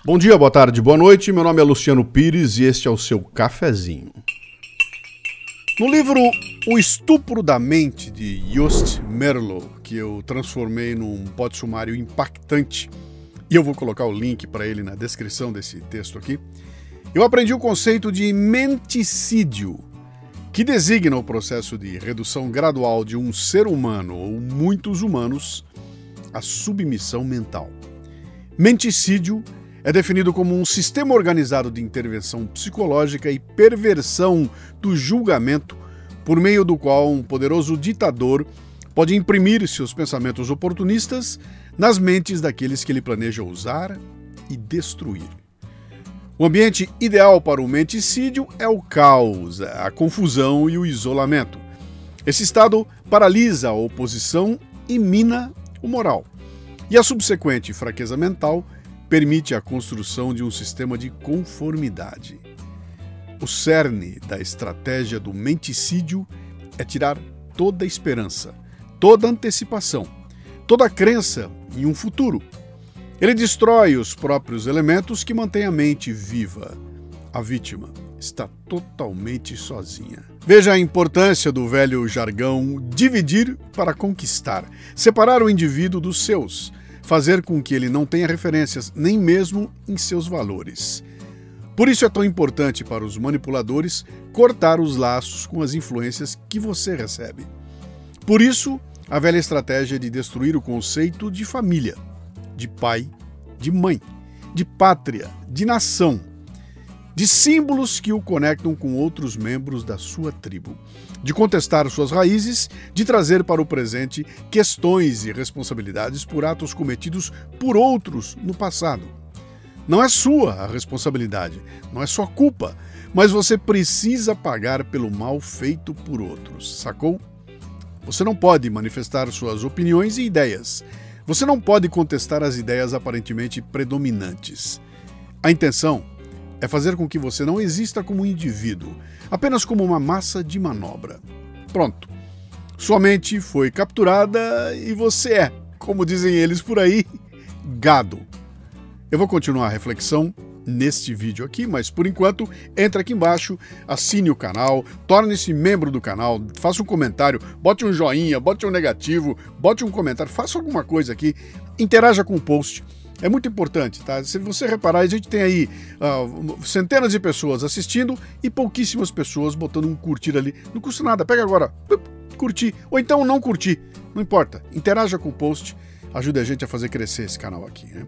Bom dia, boa tarde, boa noite. Meu nome é Luciano Pires e este é o seu cafezinho. No livro O Estupro da Mente, de Joost Meerlo, que eu transformei num pode-sumário impactante, e eu vou colocar o link para ele na descrição desse texto aqui, eu aprendi o conceito de menticídio, que designa o processo de redução gradual de um ser humano ou muitos humanos à submissão mental. Menticídio é definido como um sistema organizado de intervenção psicológica e perversão do julgamento por meio do qual um poderoso ditador pode imprimir seus pensamentos oportunistas nas mentes daqueles que ele planeja usar e destruir. O ambiente ideal para o menticídio é o caos, a confusão e o isolamento. Esse estado paralisa a oposição e mina o moral. E a subsequente fraqueza mental permite a construção de um sistema de conformidade. O cerne da estratégia do menticídio é tirar toda a esperança, toda a antecipação, toda a crença em um futuro. Ele destrói os próprios elementos que mantêm a mente viva. A vítima está totalmente sozinha. Veja a importância do velho jargão dividir para conquistar, separar o indivíduo dos seus, fazer com que ele não tenha referências nem mesmo em seus valores. Por isso é tão importante para os manipuladores cortar os laços com as influências que você recebe. Por isso, a velha estratégia de destruir o conceito de família, de pai, de mãe, de pátria, de nação, de símbolos que o conectam com outros membros da sua tribo, de contestar suas raízes, de trazer para o presente questões e responsabilidades por atos cometidos por outros no passado. Não é sua a responsabilidade, não é sua culpa, mas você precisa pagar pelo mal feito por outros, sacou? Você não pode manifestar suas opiniões e ideias. Você não pode contestar as ideias aparentemente predominantes. A intenção é fazer com que você não exista como um indivíduo, apenas como uma massa de manobra. Pronto. Sua mente foi capturada e você é, como dizem eles por aí, gado. Eu vou continuar a reflexão neste vídeo aqui, mas por enquanto, entre aqui embaixo, assine o canal, torne-se membro do canal, faça um comentário, bote um joinha, bote um negativo, bote um comentário, faça alguma coisa aqui, interaja com o post. É muito importante, tá? Se você reparar, a gente tem aí centenas de pessoas assistindo e pouquíssimas pessoas botando um curtir ali. Não custa nada, pega agora, curtir, ou então não curtir, não importa. Interaja com o post, ajude a gente a fazer crescer esse canal aqui, né?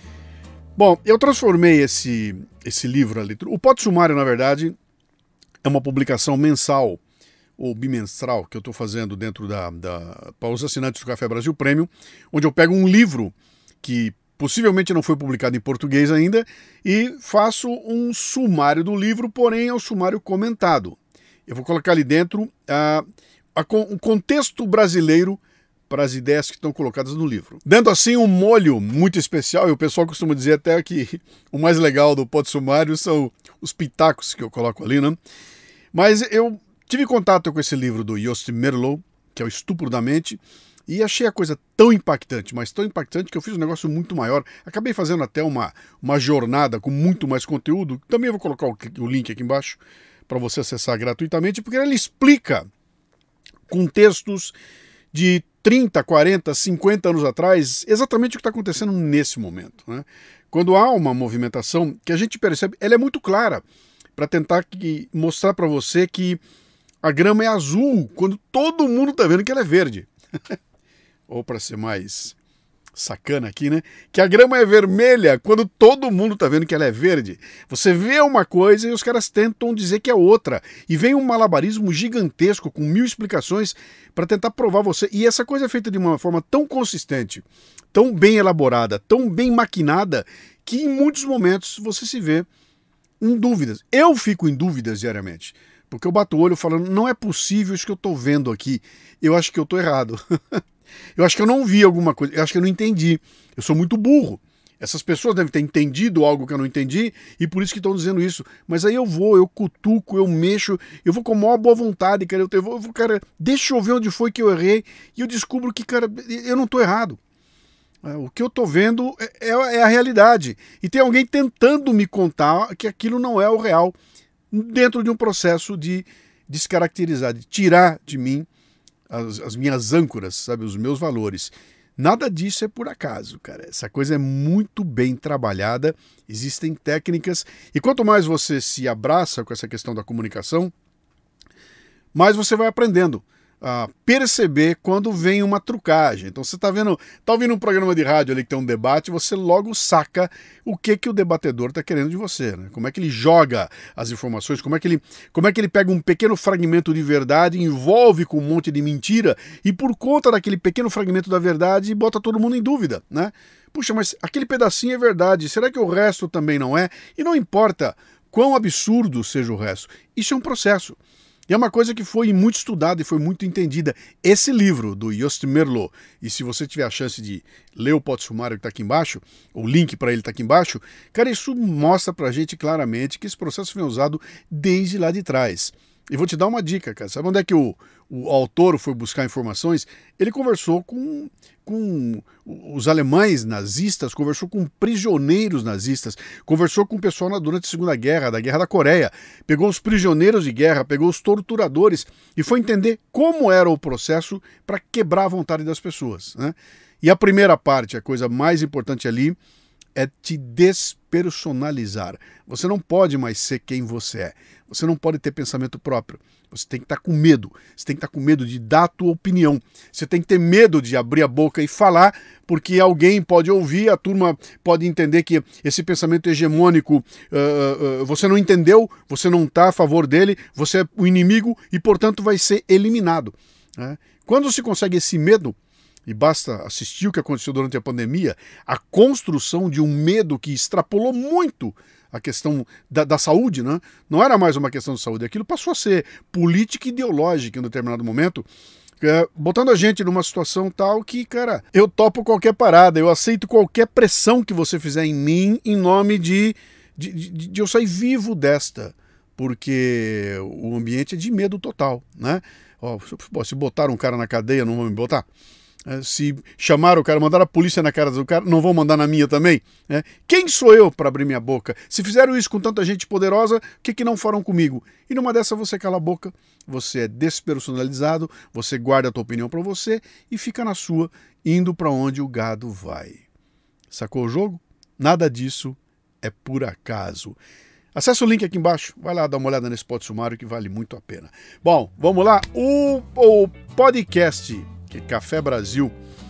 Bom, eu transformei esse livro ali. O pode-sumário, na verdade, é uma publicação mensal ou bimestral que eu estou fazendo dentro para os assinantes do Café Brasil Premium, onde eu pego um livro que possivelmente não foi publicado em português ainda, e faço um sumário do livro, porém é um sumário comentado. Eu vou colocar ali dentro um contexto brasileiro para as ideias que estão colocadas no livro. Dando assim um molho muito especial, e o pessoal costuma dizer até que o mais legal do pode-sumário são os pitacos que eu coloco ali, né? Mas eu tive contato com esse livro do Joost Meerlo, que é O Estupro da Mente, e achei a coisa tão impactante, mas tão impactante que eu fiz um negócio muito maior. Acabei fazendo até uma jornada com muito mais conteúdo. Também vou colocar o link aqui embaixo para você acessar gratuitamente, porque ele explica com textos de 30, 40, 50 anos atrás exatamente o que está acontecendo nesse momento, né? Quando há uma movimentação que a gente percebe, ela é muito clara para tentar mostrar para você que a grama é azul quando todo mundo está vendo que ela é verde. Ou para ser mais sacana aqui, né? Que a grama é vermelha quando todo mundo tá vendo que ela é verde. Você vê uma coisa e os caras tentam dizer que é outra. E vem um malabarismo gigantesco com 1000 explicações para tentar provar você. E essa coisa é feita de uma forma tão consistente, tão bem elaborada, tão bem maquinada, que em muitos momentos você se vê em dúvidas. Eu fico em dúvidas diariamente. Porque eu bato o olho falando, não é possível isso que eu tô vendo aqui. Eu acho que eu tô errado. Eu acho que eu não vi alguma coisa, eu acho que eu não entendi. Eu sou muito burro. Essas pessoas devem ter entendido algo que eu não entendi e por isso que estão dizendo isso. Mas aí eu cutuco, eu mexo, eu vou com a maior boa vontade, cara. Cara, deixa eu ver onde foi que eu errei e eu descubro que, cara, eu não estou errado. O que eu estou vendo é a realidade. E tem alguém tentando me contar que aquilo não é o real, dentro de um processo de descaracterizar, de tirar de mim as minhas âncoras, sabe, os meus valores. Nada disso é por acaso, cara. Essa coisa é muito bem trabalhada, existem técnicas, e quanto mais você se abraça com essa questão da comunicação, mais você vai aprendendo a perceber quando vem uma trucagem. Então você tá ouvindo um programa de rádio ali que tem um debate, você logo saca o que o debatedor está querendo de você, né? Como é que ele joga as informações, como é que ele pega um pequeno fragmento de verdade, envolve com um monte de mentira, e por conta daquele pequeno fragmento da verdade, bota todo mundo em dúvida, né? Puxa, mas aquele pedacinho é verdade, será que o resto também não é? E não importa quão absurdo seja o resto, isso é um processo. E é uma coisa que foi muito estudada e foi muito entendida. Esse livro do Yost Merlo, e se você tiver a chance de ler o pote sumário que está aqui embaixo, o link para ele está aqui embaixo, cara, isso mostra para a gente claramente que esse processo foi usado desde lá de trás. E vou te dar uma dica, cara. Sabe onde é que o autor foi buscar informações? Ele conversou com os alemães nazistas, conversou com prisioneiros nazistas, conversou com o pessoal durante a Segunda Guerra, da Guerra da Coreia, pegou os prisioneiros de guerra, pegou os torturadores e foi entender como era o processo para quebrar a vontade das pessoas, né? E a primeira parte, a coisa mais importante ali, é te despersonalizar. Você não pode mais ser quem você é. Você não pode ter pensamento próprio. Você tem que estar com medo. Você tem que estar com medo de dar a tua opinião. Você tem que ter medo de abrir a boca e falar, porque alguém pode ouvir, a turma pode entender que esse pensamento hegemônico você não entendeu, você não está a favor dele, você é o inimigo e, portanto, vai ser eliminado, né? Quando se consegue esse medo, e basta assistir o que aconteceu durante a pandemia, a construção de um medo que extrapolou muito a questão da saúde, né? Não era mais uma questão de saúde, aquilo passou a ser política e ideológica em um determinado momento, botando a gente numa situação tal que, cara, eu topo qualquer parada, eu aceito qualquer pressão que você fizer em mim em nome de eu sair vivo desta, porque o ambiente é de medo total, né? Se botaram um cara na cadeia, não vão me botar? Se chamaram o cara, mandaram a polícia na cara do cara, não vão mandar na minha também? Quem sou eu para abrir minha boca? Se fizeram isso com tanta gente poderosa, o que não farão comigo? E numa dessa você cala a boca, você é despersonalizado, você guarda a tua opinião para você e fica na sua, indo para onde o gado vai. Sacou o jogo? Nada disso é por acaso. Acesse o link aqui embaixo, vai lá dar uma olhada nesse pote sumário que vale muito a pena. Bom, vamos lá. O podcast Café Brasil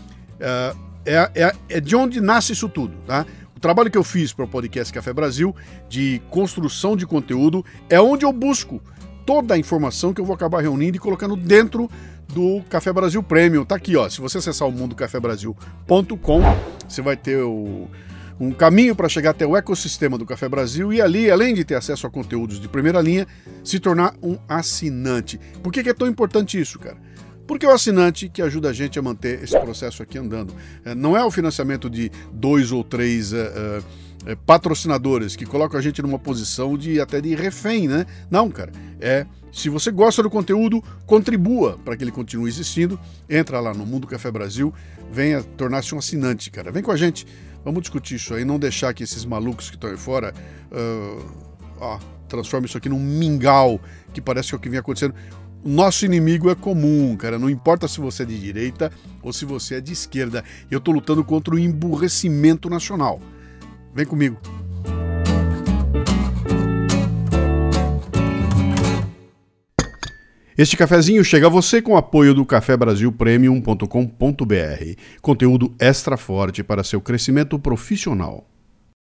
é de onde nasce isso tudo, tá? O trabalho que eu fiz para o podcast Café Brasil de construção de conteúdo é onde eu busco toda a informação que eu vou acabar reunindo e colocando dentro do Café Brasil Premium. Tá aqui, ó. Se você acessar o mundocafebrasil.com, você vai ter um caminho para chegar até o ecossistema do Café Brasil e ali, além de ter acesso a conteúdos de primeira linha, se tornar um assinante. Por que é tão importante isso, cara? Porque é o assinante que ajuda a gente a manter esse processo aqui andando. Não é o financiamento de 2 ou 3 patrocinadores que colocam a gente numa posição até de refém, né? Não, cara. Se você gosta do conteúdo, contribua para que ele continue existindo. Entra lá no Mundo Café Brasil, venha tornar-se um assinante, cara. Vem com a gente, vamos discutir isso aí, não deixar que esses malucos que estão aí fora transformem isso aqui num mingau, que parece que é o que vem acontecendo. O nosso inimigo é comum, cara. Não importa se você é de direita ou se você é de esquerda. Eu estou lutando contra o emburrecimento nacional. Vem comigo. Este cafezinho chega a você com o apoio do cafebrasilpremium.com.br. Conteúdo extra forte para seu crescimento profissional.